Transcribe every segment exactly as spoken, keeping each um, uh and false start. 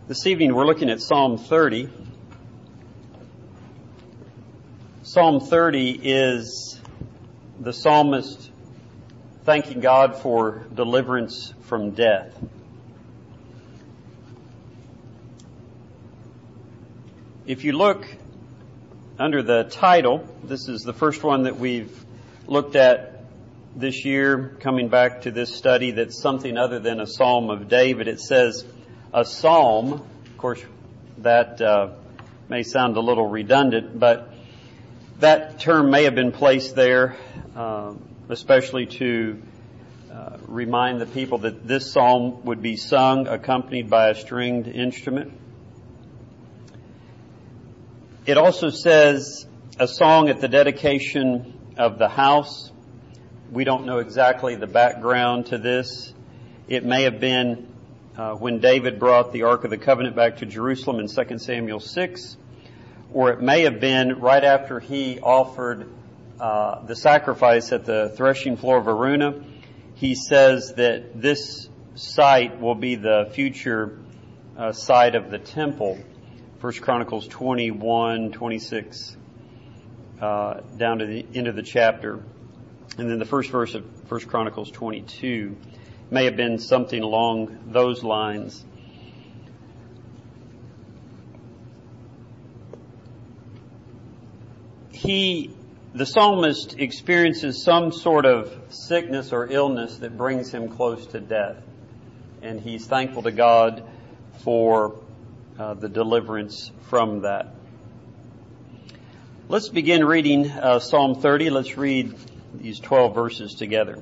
This evening we're looking at Psalm thirty. Psalm thirty is the psalmist thanking God for deliverance from death. If you look under the title, this is the first one that we've looked at this year, coming back to this study that's something other than a Psalm of David. It says a psalm. Of course, that uh, may sound a little redundant, but that term may have been placed there, uh, especially to uh, remind the people that this psalm would be sung accompanied by a stringed instrument. It also says a song at the dedication of the house. We don't know exactly the background to this. It may have been uh, when David brought the Ark of the Covenant back to Jerusalem in Second Samuel six, or it may have been right after he offered uh, the sacrifice at the threshing floor of Araunah. He says that this site will be the future uh, site of the temple. First Chronicles twenty-one, twenty-six, uh, down to the end of the chapter. And then the first verse of First Chronicles twenty-two may have been something along those lines. He, the psalmist, experiences some sort of sickness or illness that brings him close to death. And he's thankful to God for uh, the deliverance from that. Let's begin reading uh, Psalm thirty. Let's read these twelve verses together.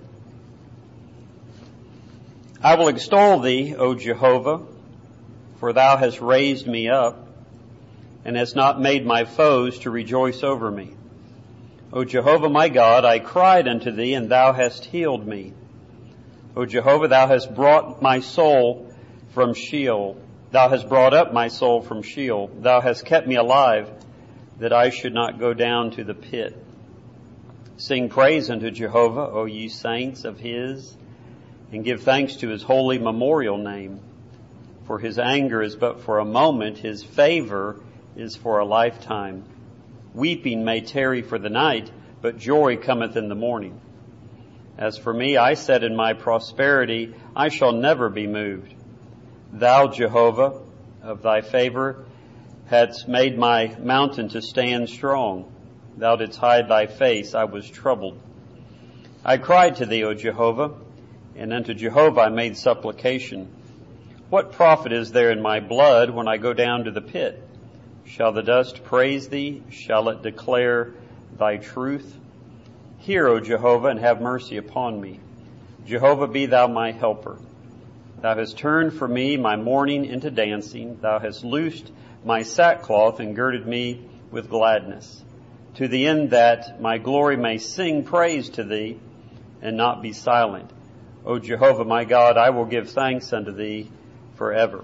I will extol thee, O Jehovah, for thou hast raised me up, and hast not made my foes to rejoice over me. O Jehovah my God, I cried unto thee, and thou hast healed me. O Jehovah, thou hast brought my soul from Sheol. Thou hast brought up my soul from Sheol. Thou hast kept me alive, that I should not go down to the pit. Sing praise unto Jehovah, O ye saints of his, and give thanks to his holy memorial name. For his anger is but for a moment, his favor is for a lifetime. Weeping may tarry for the night, but joy cometh in the morning. As for me, I said in my prosperity, I shall never be moved. Thou, Jehovah, of thy favor, hadst made my mountain to stand strong. Thou didst hide thy face, I was troubled. I cried to thee, O Jehovah, and unto Jehovah I made supplication. What profit is there in my blood when I go down to the pit? Shall the dust praise thee? Shall it declare thy truth? Hear, O Jehovah, and have mercy upon me. Jehovah, be thou my helper. Thou hast turned for me my mourning into dancing. Thou hast loosed my sackcloth and girded me with gladness, to the end that my glory may sing praise to thee and not be silent. O Jehovah my God, I will give thanks unto thee forever.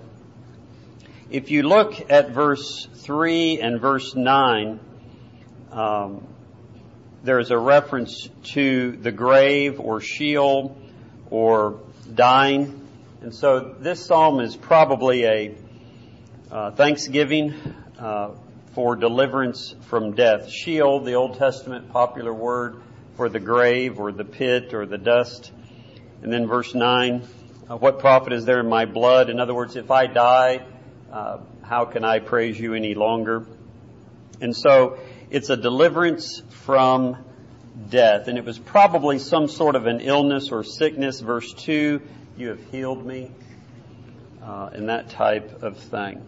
If you look at verse three and verse nine, um, there's a reference to the grave or Sheol or dying. And so this psalm is probably a uh, thanksgiving uh, for deliverance from death. Sheol, the Old Testament popular word for the grave or the pit or the dust. And then verse nine, uh, what profit is there in my blood? In other words, if I die, uh, how can I praise you any longer? And so it's a deliverance from death. And it was probably some sort of an illness or sickness. Verse two, you have healed me, uh, and that type of thing.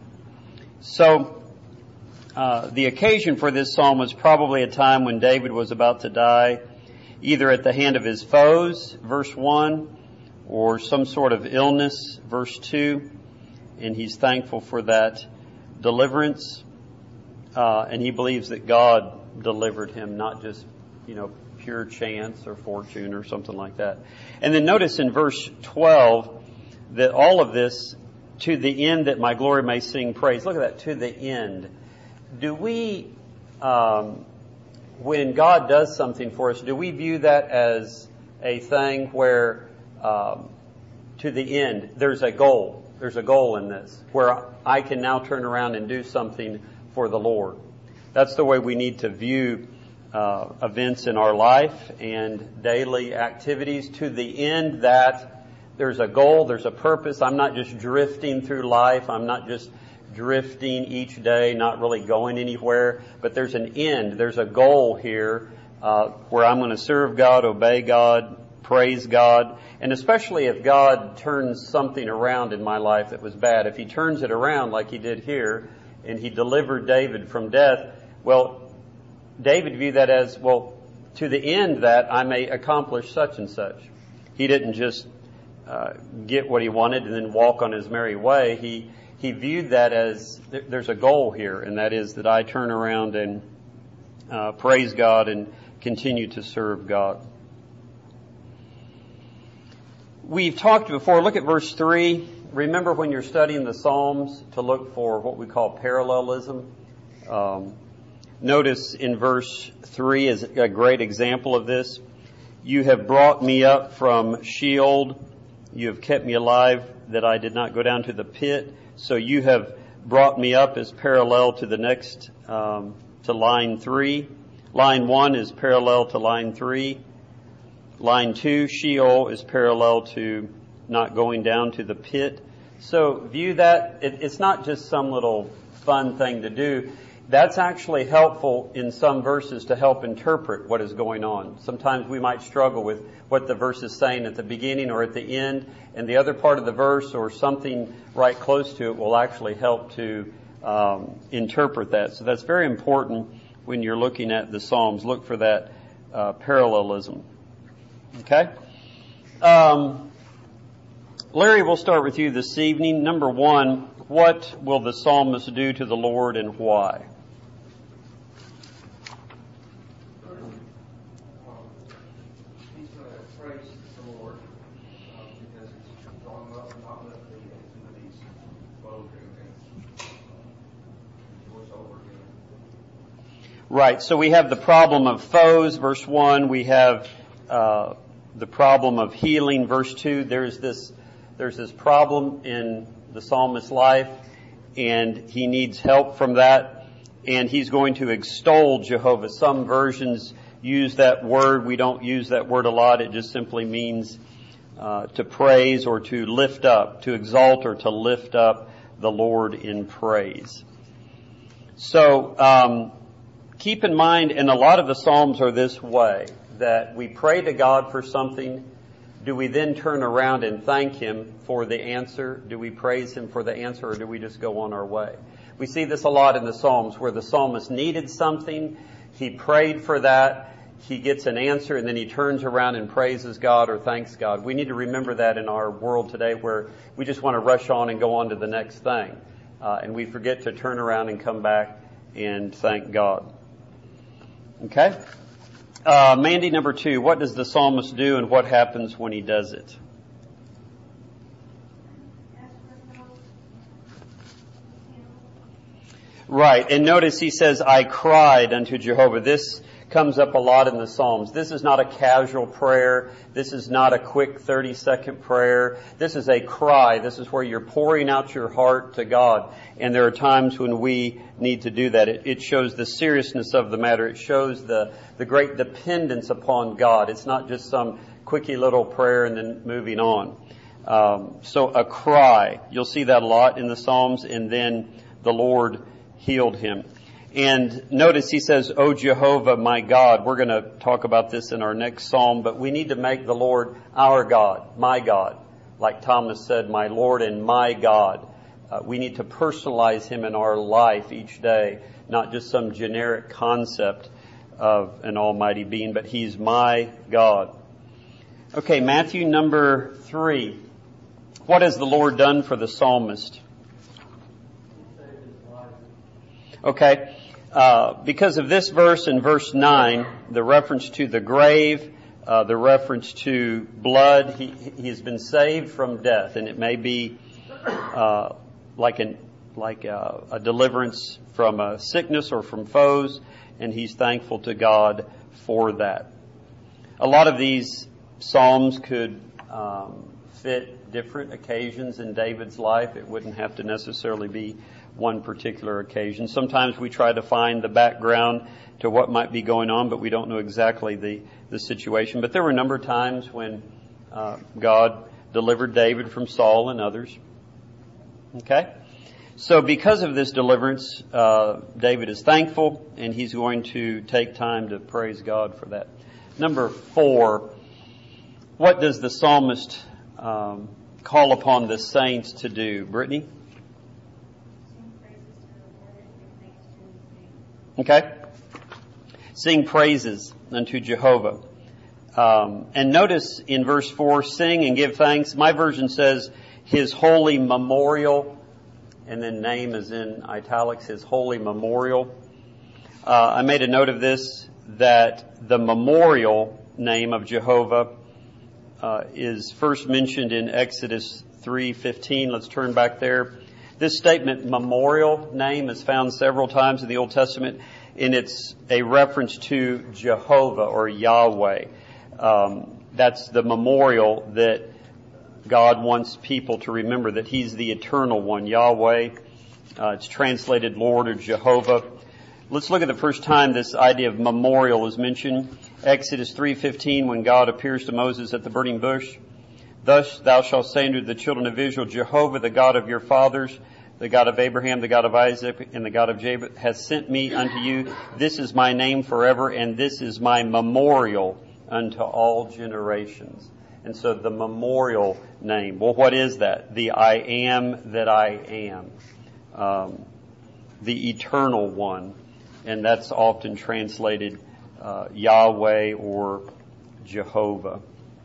So uh, the occasion for this psalm was probably a time when David was about to die, either at the hand of his foes, verse one, or some sort of illness, verse two, and he's thankful for that deliverance, uh, and he believes that God delivered him, not just, you know, pure chance or fortune or something like that. And then notice in verse twelve that all of this, to the end that my glory may sing praise. Look at that, to the end. Do we, um, when God does something for us, do we view that as a thing where um, to the end there's a goal? There's a goal in this where I can now turn around and do something for the Lord. That's the way we need to view uh, events in our life and daily activities, to the end that there's a goal, there's a purpose. I'm not just drifting through life. I'm not just drifting each day, not really going anywhere, but there's an end. There's a goal here uh, where I'm going to serve God, obey God, praise God. And especially if God turns something around in my life that was bad, if He turns it around like He did here, and He delivered David from death, well, David viewed that as, well, to the end that I may accomplish such and such. He didn't just uh, get what he wanted and then walk on his merry way. He he viewed that as th- there's a goal here, and that is that I turn around and uh, praise God and continue to serve God. We've talked before. Look at verse three. Remember when you're studying the Psalms to look for what we call parallelism. Um, notice in verse three is a great example of this. You have brought me up from Sheol. You have kept me alive that I did not go down to the pit. So you have brought me up is parallel to the next, um, to line three. Line one is parallel to line three. Line two, Sheol, is parallel to not going down to the pit. So view that, it, it's not just some little fun thing to do. That's actually helpful in some verses to help interpret what is going on. Sometimes we might struggle with what the verse is saying at the beginning or at the end, and the other part of the verse or something right close to it will actually help to um, interpret that. So that's very important when you're looking at the Psalms. Look for that uh, parallelism. Okay? Um, Larry, we'll start with you this evening. Number one, what will the psalmist do to the Lord and why? He's going to praise the Lord uh, because it's drawn up and not let the enemies flow and rejoice over him. Right. So we have the problem of foes, verse one. We have uh, the problem of healing, verse two. There's this, there's this problem in the psalmist's life, and he needs help from that, and he's going to extol Jehovah. Some versions use that word. We don't use that word a lot. It just simply means uh, to praise or to lift up, to exalt or to lift up the Lord in praise. So um, keep in mind, and a lot of the Psalms are this way, that we pray to God for something. Do we then turn around and thank Him for the answer? Do we praise Him for the answer, or do we just go on our way? We see this a lot in the Psalms where the psalmist needed something. He prayed for that. He gets an answer, and then he turns around and praises God or thanks God. We need to remember that in our world today where we just want to rush on and go on to the next thing. Uh, and we forget to turn around and come back and thank God. Okay? Uh, Mandy, number two, what does the psalmist do and what happens when he does it? Right, and notice he says, I cried unto Jehovah. This comes up a lot in the Psalms. This is not a casual prayer. This is not a quick thirty-second prayer. This is a cry. This is where you're pouring out your heart to God. And there are times when we need to do that. It, it shows the seriousness of the matter. It shows the, the great dependence upon God. It's not just some quickie little prayer and then moving on. Um, so a cry. You'll see that a lot in the Psalms. And then the Lord healed him. And notice he says, O Jehovah, my God. We're going to talk about this in our next psalm, but we need to make the Lord our God, my God. Like Thomas said, my Lord and my God. Uh, we need to personalize Him in our life each day, not just some generic concept of an almighty being, but He's my God. Okay, Matthew number three. What has the Lord done for the psalmist? Okay, uh, because of this verse in verse nine, the reference to the grave, uh, the reference to blood, he, he has been saved from death, and it may be uh, like an like a, a deliverance from a sickness or from foes, and he's thankful to God for that. A lot of these psalms could um, fit different occasions in David's life. It wouldn't have to necessarily be one particular occasion. Sometimes we try to find the background to what might be going on, but we don't know exactly the, the situation. But there were a number of times when uh, God delivered David from Saul and others. Okay? So because of this deliverance, uh, David is thankful, and he's going to take time to praise God for that. Number four, what does the psalmist um, call upon the saints to do? Brittany? Okay. Sing praises unto Jehovah. Um, and notice in verse four, sing and give thanks. My version says his holy memorial, and then name is in italics, his holy memorial. Uh, I made a note of this, that the memorial name of Jehovah uh, is first mentioned in Exodus three fifteen. Let's turn back there. This statement, memorial name, is found several times in the Old Testament, and it's a reference to Jehovah or Yahweh. Um, that's the memorial that God wants people to remember, that He's the eternal one, Yahweh. Uh, it's translated Lord or Jehovah. Let's look at the first time this idea of memorial is mentioned. Exodus three fifteen, when God appears to Moses at the burning bush. Thus thou shalt say unto the children of Israel, Jehovah, the God of your fathers, the God of Abraham, the God of Isaac, and the God of Jacob, has sent me unto you. This is my name forever, and this is my memorial unto all generations. And so the memorial name. Well, what is that? The I am that I am. Um, the eternal one. And that's often translated uh, Yahweh or Jehovah.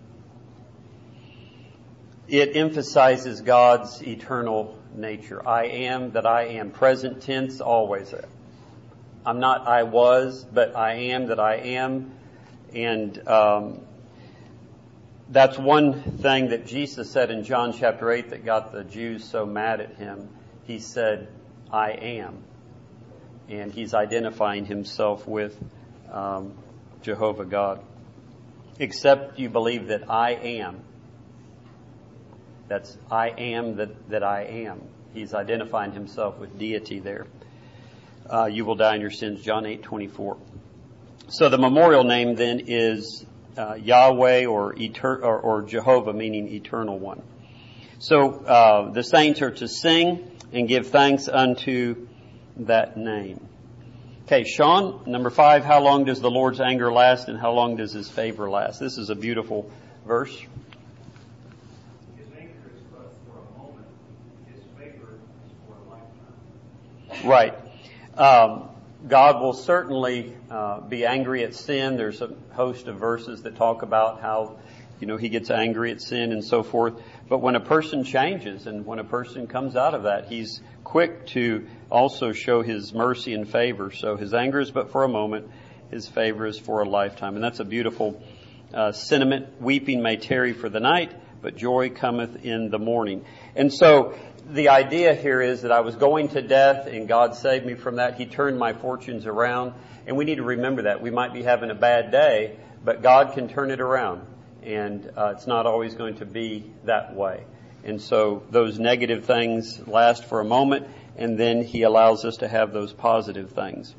It emphasizes God's eternal nature. I am that I am. Present tense, always. I'm not I was, but I am that I am. And um, that's one thing that Jesus said in John chapter eight that got the Jews so mad at him. He said, I am. And he's identifying himself with um, Jehovah God. Except you believe that I am. That's I am that, that I am. He's identifying himself with deity there. Uh, you will die in your sins, John eight twenty-four. So the memorial name then is uh, Yahweh or, Eter- or, or Jehovah, meaning eternal one. So uh, the saints are to sing and give thanks unto that name. Okay, Sean, number five, how long does the Lord's anger last and how long does His favor last? This is a beautiful verse. His anger is but for a moment. His favor is for a lifetime. Right. Um, God will certainly uh, be angry at sin. There's a host of verses that talk about how, you know, He gets angry at sin and so forth. But when a person changes and when a person comes out of that, He's quick to also show His mercy and favor. So His anger is but for a moment. His favor is for a lifetime. And that's a beautiful uh, sentiment. Weeping may tarry for the night, but joy cometh in the morning. And so the idea here is that I was going to death and God saved me from that. He turned my fortunes around. And we need to remember that. We might be having a bad day, but God can turn it around. And uh, it's not always going to be that way. And so those negative things last for a moment, and then He allows us to have those positive things.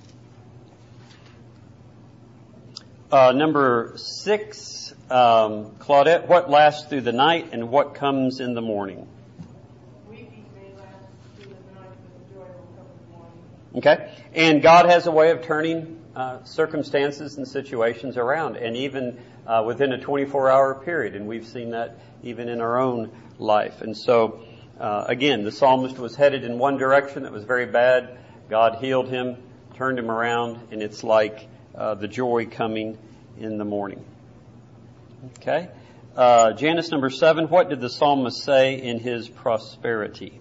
Uh, number six, um, Claudette, what lasts through the night and what comes in the morning? Weeping may last through the night, but the joy will come in the morning. Okay. And God has a way of turning uh, circumstances and situations around, and even uh, within a twenty-four hour period. And we've seen that even in our own life. And so, uh, again, the psalmist was headed in one direction that was very bad. God healed him, turned him around, and it's like uh, the joy coming in the morning. Okay. Uh, Janice, number seven, what did the psalmist say in his prosperity?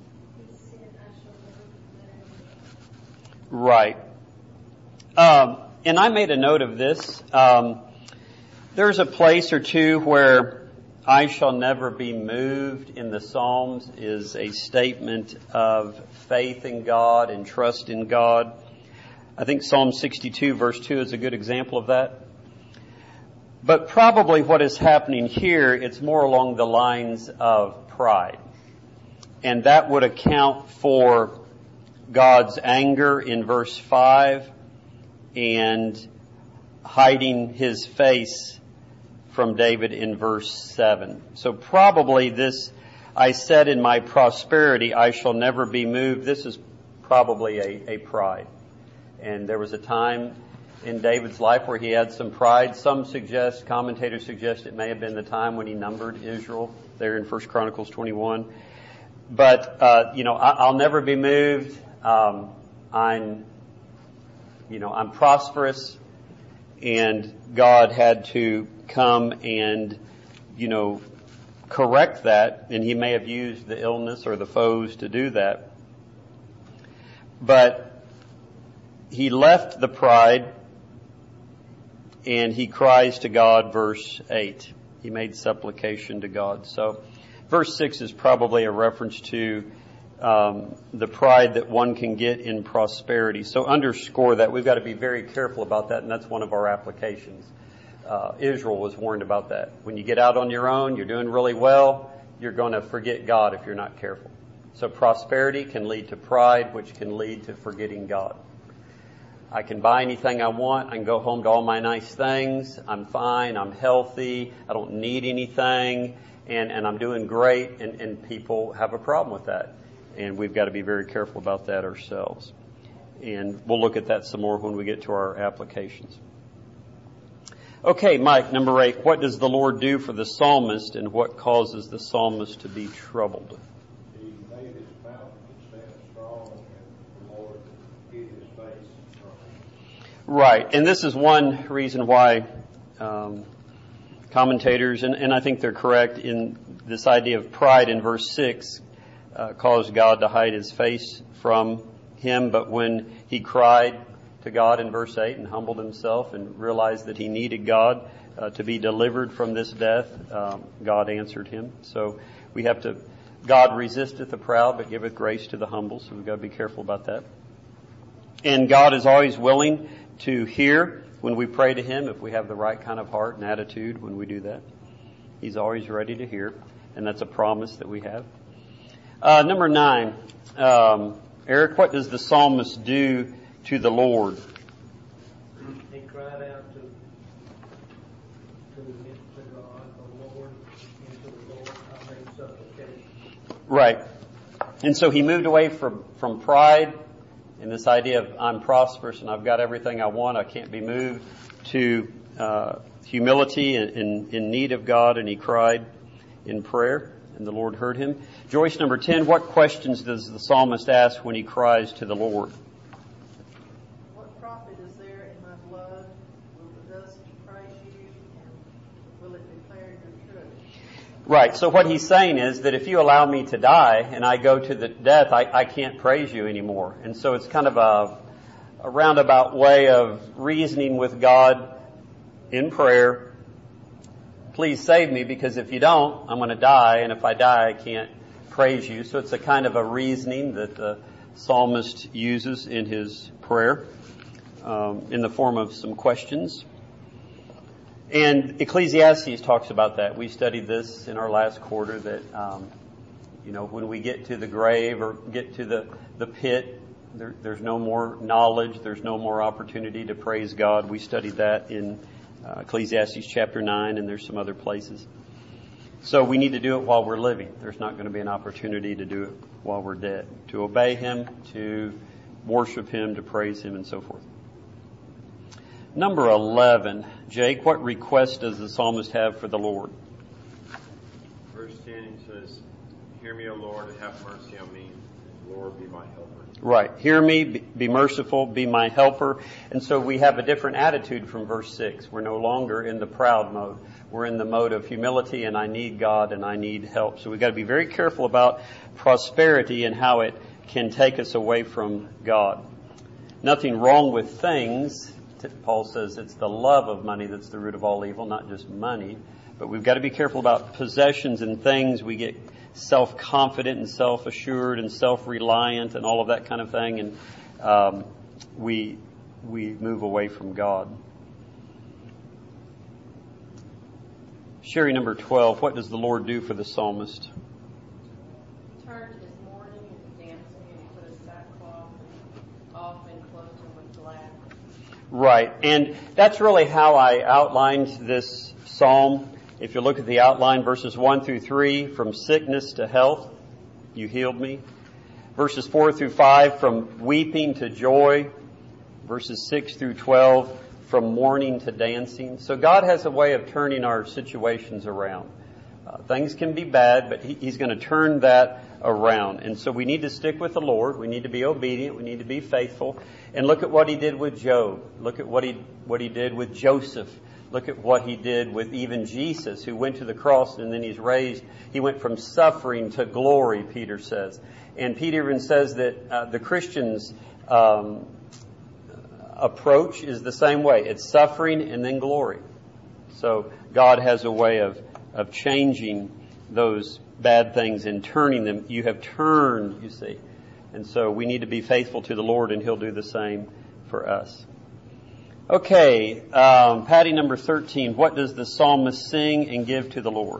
Right. Um, and I made a note of this. Um, there's a place or two where I shall never be moved in the Psalms is a statement of faith in God and trust in God. I think Psalm sixty-two verse two is a good example of that. But probably what is happening here, it's more along the lines of pride. And that would account for God's anger in verse five and hiding his face from David in verse seven. So probably this, I said in my prosperity, I shall never be moved. This is probably a, a pride. And there was a time in David's life where he had some pride. Some suggest, commentators suggest it may have been the time when he numbered Israel there in First Chronicles twenty-one. But, uh, you know, I, I'll never be moved. Um, I'm, you know, I'm prosperous. And God had to come and, you know, correct that. And he may have used the illness or the foes to do that. But he left the pride and he cries to God, verse eight. He made supplication to God. So verse six is probably a reference to um, the pride that one can get in prosperity. So underscore that. We've got to be very careful about that, and that's one of our applications. Uh, Israel was warned about that. When you get out on your own, you're doing really well, you're going to forget God if you're not careful. So prosperity can lead to pride, which can lead to forgetting God. I can buy anything I want. I can go home to all my nice things. I'm fine. I'm healthy. I don't need anything. And, and I'm doing great. And, and people have a problem with that. And we've got to be very careful about that ourselves. And we'll look at that some more when we get to our applications. Okay, Mike, number eight. What does the Lord do for the psalmist, and what causes the psalmist to be troubled? He made his mountain stand strong, and the Lord hid his face from him. Right, and this is one reason why um, commentators, and, and I think they're correct in this idea of pride in verse six, uh, caused God to hide his face from him. But when he cried to God in verse eight and humbled himself and realized that he needed God uh, to be delivered from this death, um, God answered him. So we have to, God resisteth the proud, but giveth grace to the humble. So we've got to be careful about that. And God is always willing to hear when we pray to him, if we have the right kind of heart and attitude when we do that. He's always ready to hear, and that's a promise that we have. Uh, number nine, um, Eric, what does the psalmist do to the Lord? He cried out to, to, to God, the Lord, and to the Lord I made supplication. Right. And so he moved away from, from pride and this idea of I'm prosperous and I've got everything I want, I can't be moved, to uh, humility and in, in need of God, and he cried in prayer, and the Lord heard him. Joyce, number ten, what questions does the psalmist ask when he cries to the Lord? What profit is there in my blood? Will the dust praise you, and will it declare your truth? Right. So what he's saying is that if you allow me to die and I go to the death, I, I can't praise you anymore. And so it's kind of a, a roundabout way of reasoning with God in prayer. Please save me, because if you don't, I'm going to die. And if I die, I can't praise you. So it's a kind of a reasoning that the psalmist uses in his prayer um, in the form of some questions. And Ecclesiastes talks about that. We studied this in our last quarter, that, um, you know, when we get to the grave or get to the, the pit, there, there's no more knowledge, there's no more opportunity to praise God. We studied that in uh, Ecclesiastes chapter nine, and there's some other places. So we need to do it while we're living. There's not going to be an opportunity to do it while we're dead. To obey him, to worship him, to praise him, and so forth. Number eleven, Jake, what request does the psalmist have for the Lord? Verse ten says, "Hear me, O Lord, and have mercy on me. Lord, be my helper." Right. Hear me, be merciful, be my helper. And so we have a different attitude from verse six. We're no longer in the proud mode. We're in the mode of humility, and I need God and I need help. So we've got to be very careful about prosperity and how it can take us away from God. Nothing wrong with things. Paul says it's the love of money that's the root of all evil, not just money. But we've got to be careful about possessions and things. We get self-confident and self-assured and self-reliant and all of that kind of thing, and um, we we move away from God. Sherry, number twelve, what does the Lord do for the psalmist? heard is mourning and dancing, and he put his sackcloth off and clothed him with gladness. Right. And that's really how I outlined this psalm. If you look at the outline, verses one through three, from sickness to health, you healed me. Verses four through five, from weeping to joy. Verses six through twelve, from mourning to dancing. So God has a way of turning our situations around. Uh, things can be bad, but he, He's going to turn that around. And so we need to stick with the Lord. We need to be obedient. We need to be faithful. And look at what He did with Job. Look at what He what He did with Joseph. Look at what He did with even Jesus, who went to the cross and then He's raised. He went from suffering to glory, Peter says. And Peter even says that uh, the Christians' um, approach is the same way. It's suffering and then glory. So God has a way of, of changing those bad things and turning them. You have turned, you see. And so we need to be faithful to the Lord, and He'll do the same for us. Okay, um, Patty, number thirteen. What does the psalmist sing and give to the Lord?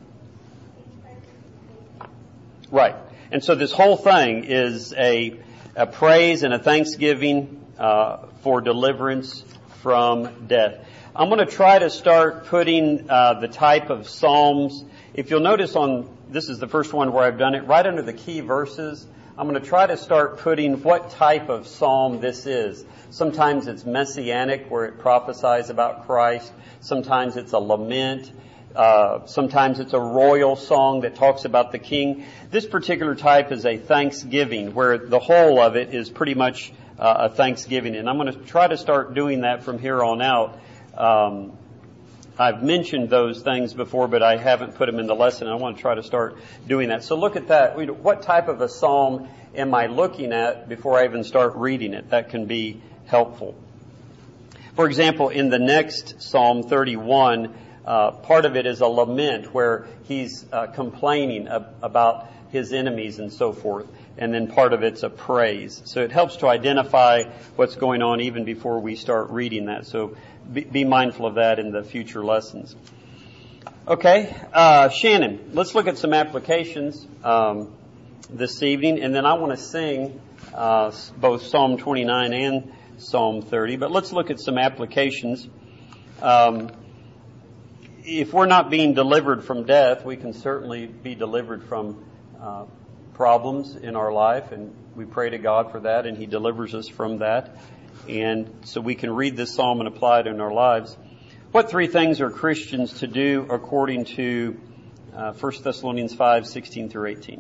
Right. And so this whole thing is a, a praise and a thanksgiving uh, for deliverance from death. I'm going to try to start putting uh, the type of psalms. If you'll notice on, this is the first one where I've done it, right under the key verses, I'm going to try to start putting what type of psalm this is. Sometimes it's messianic, where it prophesies about Christ. Sometimes it's a lament. Uh, sometimes it's a royal song that talks about the king. This particular type is a thanksgiving, where the whole of it is pretty much uh, a thanksgiving. And I'm going to try to start doing that from here on out. Um, I've mentioned those things before, but I haven't put them in the lesson. I want to try to start doing that. So look at that. What type of a psalm am I looking at before I even start reading it? That can be helpful. For example, in the next Psalm thirty-one, uh, part of it is a lament where he's uh, complaining ab- about his enemies and so forth. And then part of it's a praise. So it helps to identify what's going on even before we start reading that. So be, be mindful of that in the future lessons. Okay, uh, Shannon, let's look at some applications um, this evening. And then I want to sing uh, both Psalm twenty-nine and Psalm thirty. But let's look at some applications. Um, if we're not being delivered from death, we can certainly be delivered from uh, problems in our life, and we pray to God for that, and He delivers us from that. And so we can read this psalm and apply it in our lives. What three things are Christians to do according to uh, First Thessalonians five, sixteen through eighteen?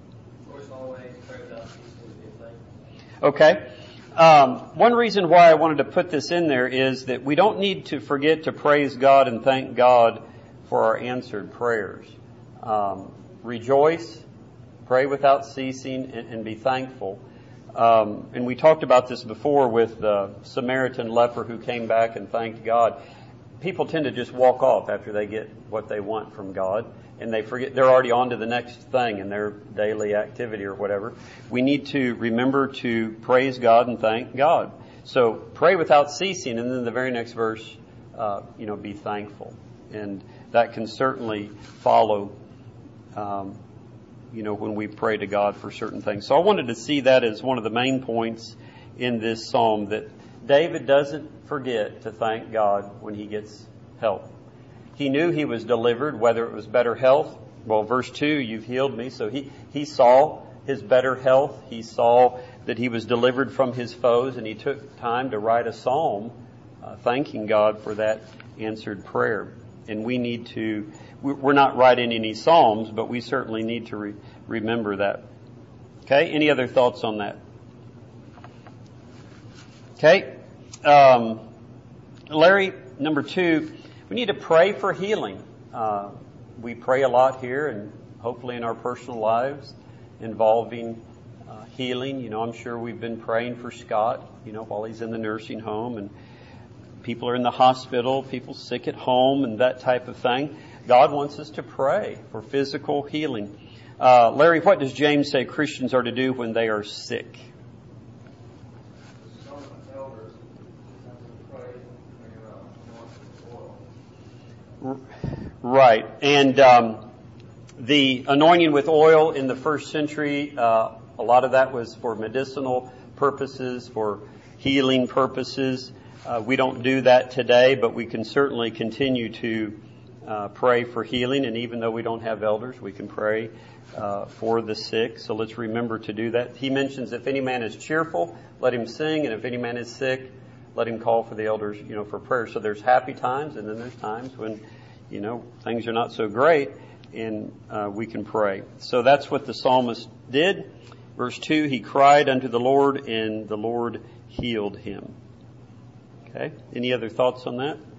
Okay. Um, one reason why I wanted to put this in there is that we don't need to forget to praise God and thank God for our answered prayers. Um, rejoice, pray without ceasing, and, and be thankful. Um, and we talked about this before with the Samaritan leper who came back and thanked God. People tend to just walk off after they get what they want from God, and they forget they're already on to the next thing in their daily activity or whatever. We need to remember to praise God and thank God. So pray without ceasing, and then the very next verse, uh, you know, be thankful. And that can certainly follow, um, you know, when we pray to God for certain things. So I wanted to see that as one of the main points in this psalm, that David doesn't forget to thank God when he gets help. He knew he was delivered, whether it was better health. Well, verse two, you've healed me. So he, he saw his better health. He saw that he was delivered from his foes, and he took time to write a psalm uh, thanking God for that answered prayer. And we need to, we're not writing any psalms, but we certainly need to re- remember that. Okay, any other thoughts on that? Okay, um, Larry, number two, we need to pray for healing. Uh, we pray a lot here, and hopefully in our personal lives involving uh, healing. You know, I'm sure we've been praying for Scott, you know, while he's in the nursing home, and people are in the hospital, people sick at home, and that type of thing. God wants us to pray for physical healing. Uh, Larry, what does James say Christians are to do when they are sick? Right. And um, The anointing with oil in the first century, uh, a lot of that was for medicinal purposes, for healing purposes. Uh, we don't do that today, but we can certainly continue to uh, pray for healing. And even though we don't have elders, we can pray uh, for the sick. So let's remember to do that. He mentions if any man is cheerful, let him sing. And if any man is sick, let him call for the elders, you know, for prayer. So there's happy times, and then there's times when, you know, things are not so great, and uh, we can pray. So that's what the psalmist did. Verse two, he cried unto the Lord, and the Lord healed him. Okay. Any other thoughts on that?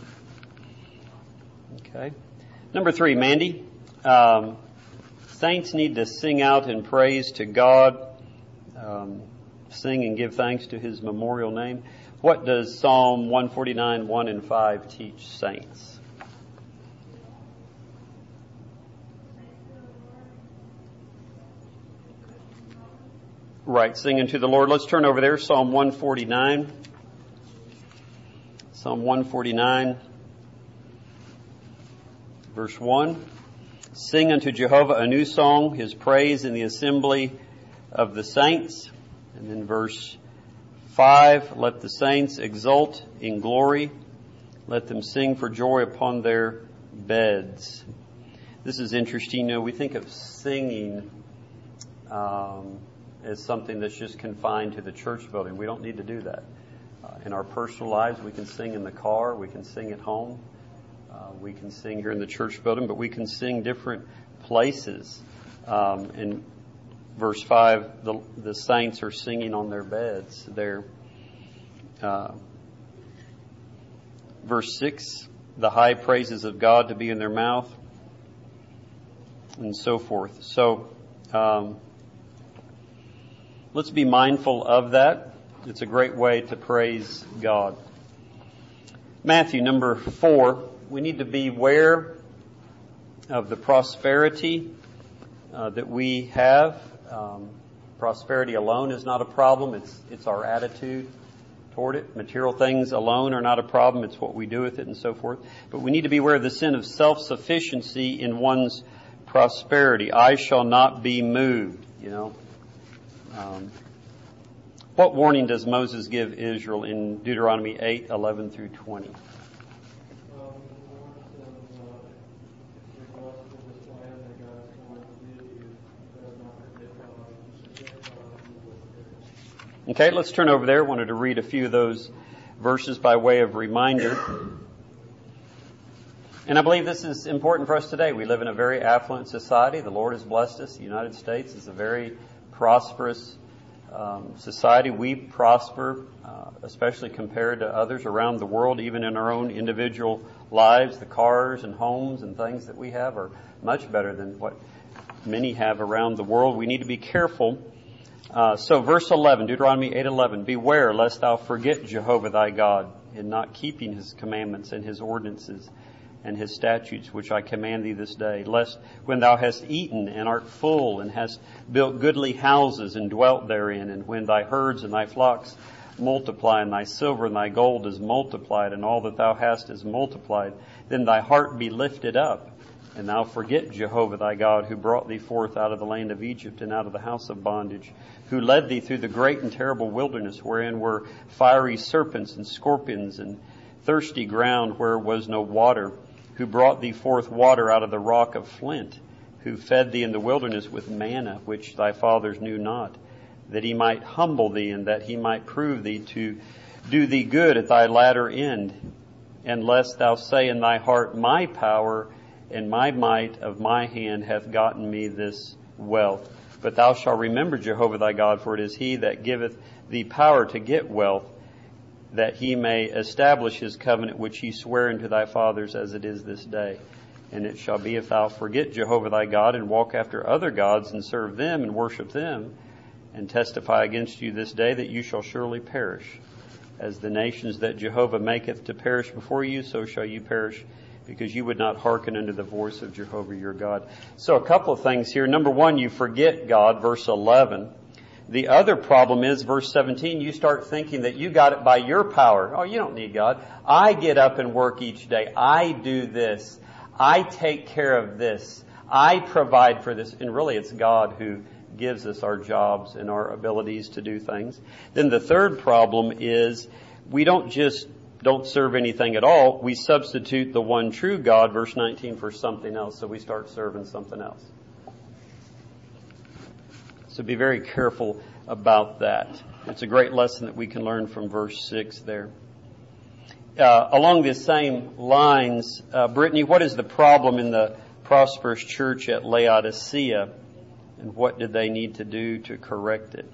Okay. Number three, Mandy. Um, saints need to sing out in praise to God, um, sing and give thanks to His memorial name. What does Psalm one forty-nine, one and five teach saints? Right, singing to the Lord. Let's turn over there, Psalm one forty-nine. Psalm one forty-nine, verse one. Sing unto Jehovah a new song, His praise in the assembly of the saints. And then verse five, let the saints exult in glory. Let them sing for joy upon their beds. This is interesting. You know, we think of singing um, as something that's just confined to the church building. We don't need to do that. Uh, in our personal lives, we can sing in the car, we can sing at home, uh, we can sing here in the church building, but we can sing different places. Um, in verse five, the, the saints are singing on their beds. They're, uh, verse six, the high praises of God to be in their mouth, and so forth. So, um, let's be mindful of that. It's a great way to praise God. Matthew, number four, we need to be aware of the prosperity uh, that we have. Um, prosperity alone is not a problem. It's it's our attitude toward it. Material things alone are not a problem. It's what we do with it and so forth. But we need to be aware of the sin of self-sufficiency in one's prosperity. I shall not be moved, you know. Um, what warning does Moses give Israel in Deuteronomy eight, eleven through twenty? Okay, let's turn over there. I wanted to read a few of those verses by way of reminder. And I believe this is important for us today. We live in a very affluent society. The Lord has blessed us. The United States is a very prosperous um, society. We prosper, uh, especially compared to others around the world, even in our own individual lives. The cars and homes and things that we have are much better than what many have around the world. We need to be careful. Uh, so verse eleven, Deuteronomy eight eleven, beware lest thou forget Jehovah thy God in not keeping His commandments and His ordinances and His statutes, which I command thee this day, lest when thou hast eaten and art full and hast built goodly houses and dwelt therein, and when thy herds and thy flocks multiply, and thy silver and thy gold is multiplied, and all that thou hast is multiplied, then thy heart be lifted up, and thou forget Jehovah thy God, who brought thee forth out of the land of Egypt and out of the house of bondage, who led thee through the great and terrible wilderness, wherein were fiery serpents and scorpions and thirsty ground where was no water, who brought thee forth water out of the rock of flint, who fed thee in the wilderness with manna, which thy fathers knew not, that He might humble thee, and that He might prove thee to do thee good at thy latter end, and lest thou say in thy heart, my power and my might of my hand hath gotten me this wealth. But thou shalt remember Jehovah thy God, for it is He that giveth thee power to get wealth, that He may establish His covenant which He sware unto thy fathers, as it is this day. And it shall be, if thou forget Jehovah thy God, and walk after other gods, and serve them, and worship them, and testify against you this day, that you shall surely perish. As the nations that Jehovah maketh to perish before you, so shall you perish, because you would not hearken unto the voice of Jehovah your God. So a couple of things here. Number one, you forget God, verse eleven. The other problem is, verse seventeen, you start thinking that you got it by your power. Oh, you don't need God. I get up and work each day. I do this. I take care of this. I provide for this, and really it's God who gives us our jobs and our abilities to do things. Then the third problem is we don't just don't serve anything at all. We substitute the one true God, verse nineteen, for something else. So we start serving something else. So be very careful about that. It's a great lesson that we can learn from verse six there. Uh, along the same lines, uh, Brittany, what is the problem in the prosperous church at Laodicea, and what did they need to do to correct it?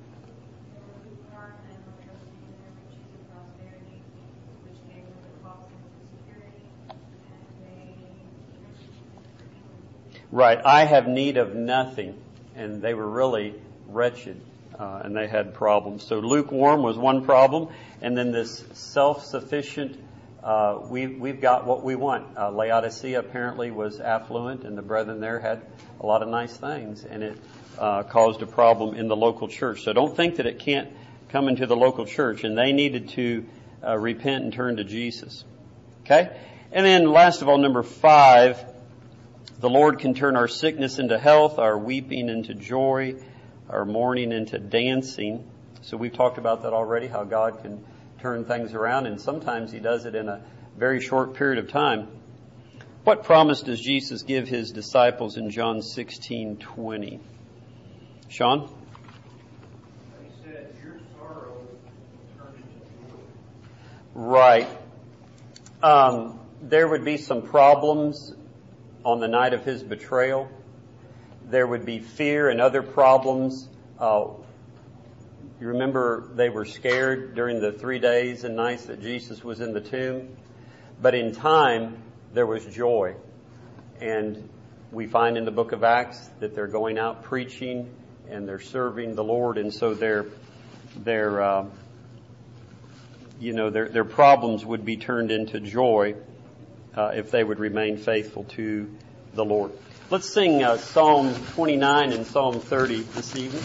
Right. I have need of nothing. And they were really wretched, uh, and they had problems. So lukewarm was one problem. And then this self-sufficient, uh, we, we've got what we want. Uh, Laodicea apparently was affluent, and the brethren there had a lot of nice things. And it uh, caused a problem in the local church. So don't think that it can't come into the local church. And they needed to uh, repent and turn to Jesus. Okay? And then last of all, number five, the Lord can turn our sickness into health, our weeping into joy, our mourning into dancing. So we've talked about that already, how God can turn things around, and sometimes He does it in a very short period of time. What promise does Jesus give His disciples in John sixteen twenty? Sean? He said, your sorrow will turn into joy. Right. Um, there would be some problems on the night of His betrayal. There would be fear and other problems. Uh, you remember they were scared during the three days and nights that Jesus was in the tomb. But in time, there was joy. And we find in the book of Acts that they're going out preaching and they're serving the Lord. And so their, their, uh, you know, their, their problems would be turned into joy Uh, if they would remain faithful to the Lord. Let's sing uh, Psalm twenty-nine and Psalm thirty this evening.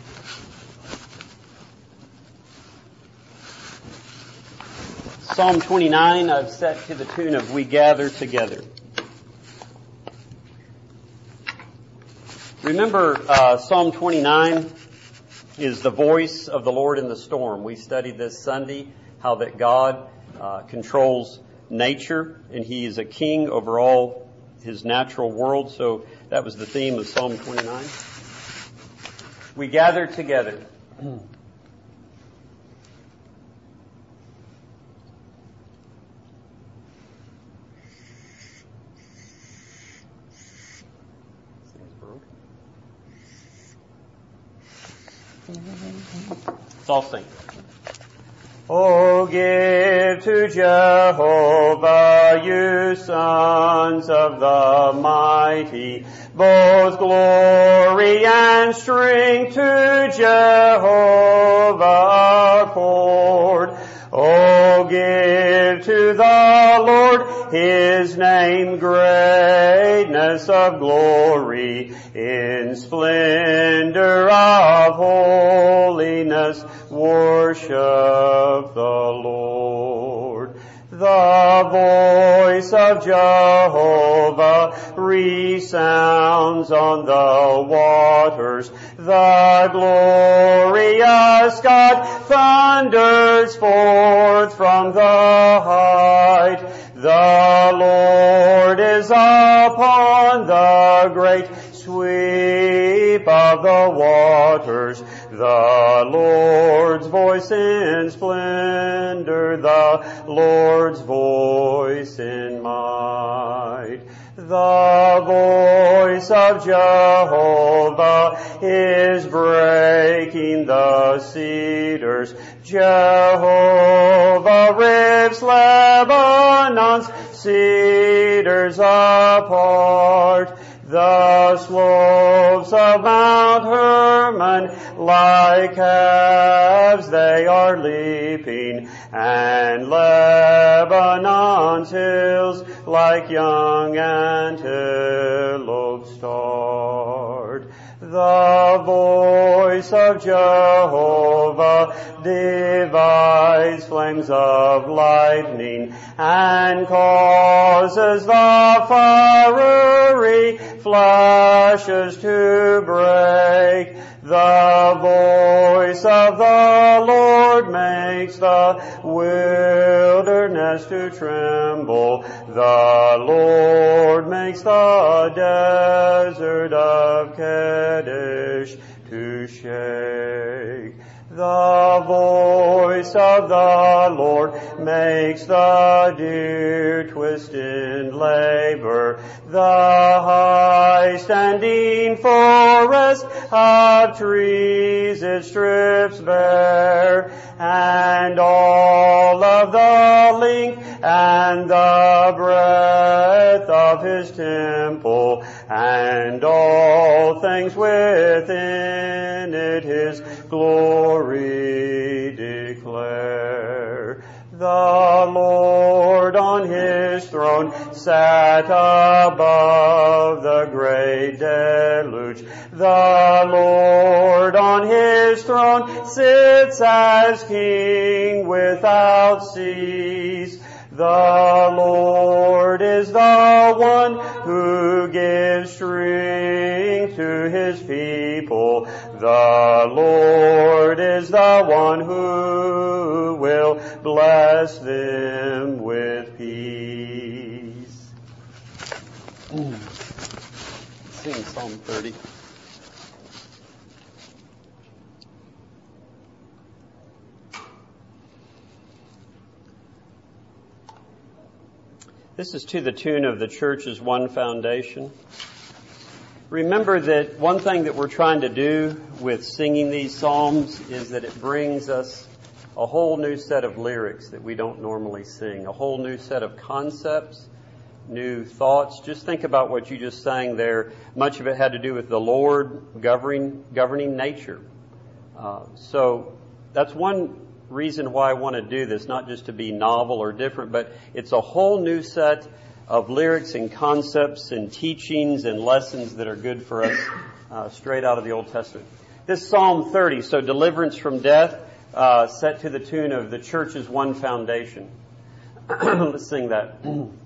Psalm twenty-nine I've set to the tune of We Gather Together. Remember, uh, Psalm twenty-nine is the voice of the Lord in the storm. We studied this Sunday how that God uh, controls nature, and He is a king over all His natural world. So that was the theme of Psalm twenty-nine. We gather together. Let's all sing. Oh, give to Jehovah, you sons of the mighty, both glory and strength to Jehovah accord. Oh, give to the Lord His name greatness of glory, in splendor of holiness worship the Lord. The voice of Jehovah resounds on the waters. The glorious God thunders forth from the height. The Lord is upon the great sweep of the waters. The Lord's voice in splendor, the Lord's voice in might. The voice of Jehovah is breaking the cedars. Jehovah rips Lebanon's cedars apart. The slopes of Mount Hermon like calves they are leaping, and Lebanon's hills like young antelopes start. The The voice of Jehovah divides flames of lightning and causes the fiery flashes to break. The voice of the Lord makes the wilderness to tremble. The Lord makes the desert of Kadesh to shake. The voice of the Lord makes the deer twist in labor. The high standing forest of trees it strips bare, and all of the length and the breadth of his temple, and all things within it his glory declare. The Lord on his throne sat above the great deluge. The Lord on his throne sits as King without cease. The Lord is the one who gives strength to his people. The Lord is the one who will bless them with peace. Sing Psalm thirty. This is to the tune of the church's One Foundation. Remember that one thing that we're trying to do with singing these psalms is that it brings us a whole new set of lyrics that we don't normally sing, a whole new set of concepts, new thoughts. Just think about what you just sang there. Much of it had to do with the Lord governing, governing nature. Uh, so that's one reason why I want to do this, not just to be novel or different, but it's a whole new set of lyrics and concepts and teachings and lessons that are good for us uh, straight out of the Old Testament. This Psalm thirty, so deliverance from death, uh, set to the tune of the church's One Foundation. Let's sing that.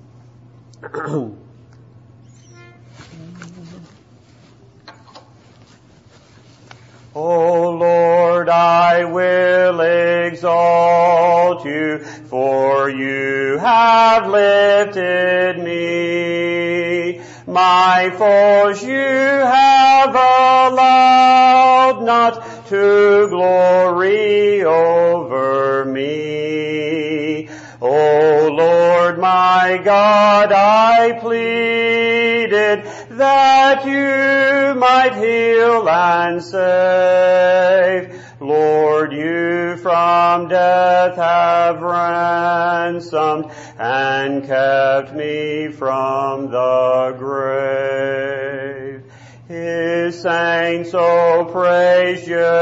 O Lord, I will exalt you, for you have lifted me. My foes you have allowed not to glory over me. O Lord, my God, I pleaded that you might heal and save. Lord, you from death have ransomed and kept me from the grave. His saints, oh, praise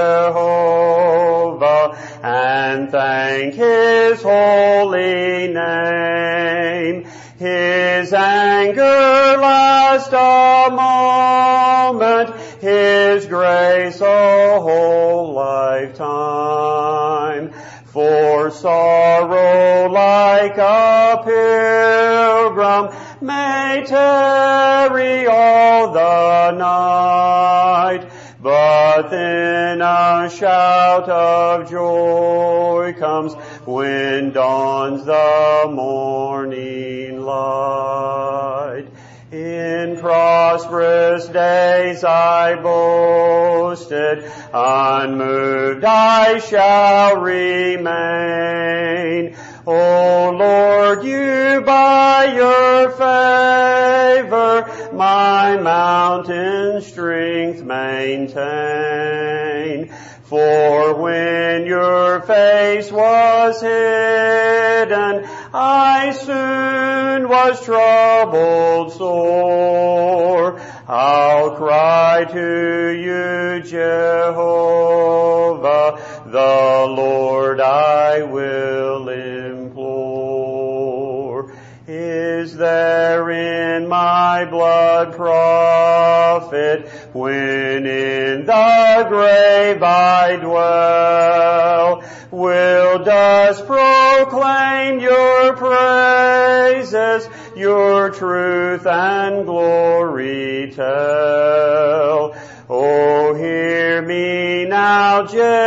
Jehovah and thank his holy name. His anger lasts a moment, his grace a whole lifetime. For sorrow like a pilgrim may tarry all the night, but then a shout of joy comes when dawns the morning light. In prosperous days I boasted, unmoved I shall remain. O Lord, you by your favor my mountain strength maintain. For when your face was hidden, I soon was troubled sore. I'll cry to you, Jehovah, the Lord I will implore. His is there in my blood profit when in the grave I dwell? Will dust proclaim your praises, your truth and glory tell? Oh, hear me now,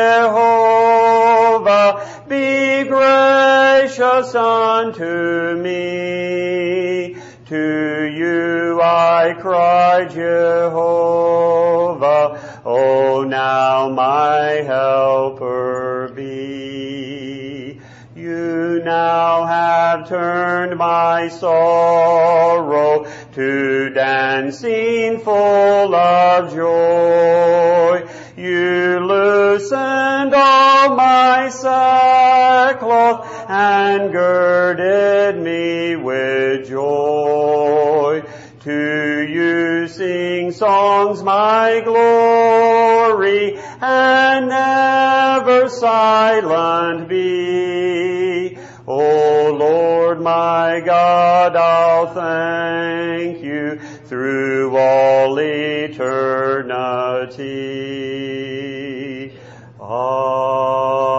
Jehovah, be gracious unto me. To you I cry, Jehovah, oh, now my helper be. You now have turned my sorrow to dancing full of joy. You loosened all my sackcloth and girded me with joy. To you sing songs my glory, and never silent be. O Lord my God, I'll thank you through all eternity. Amen.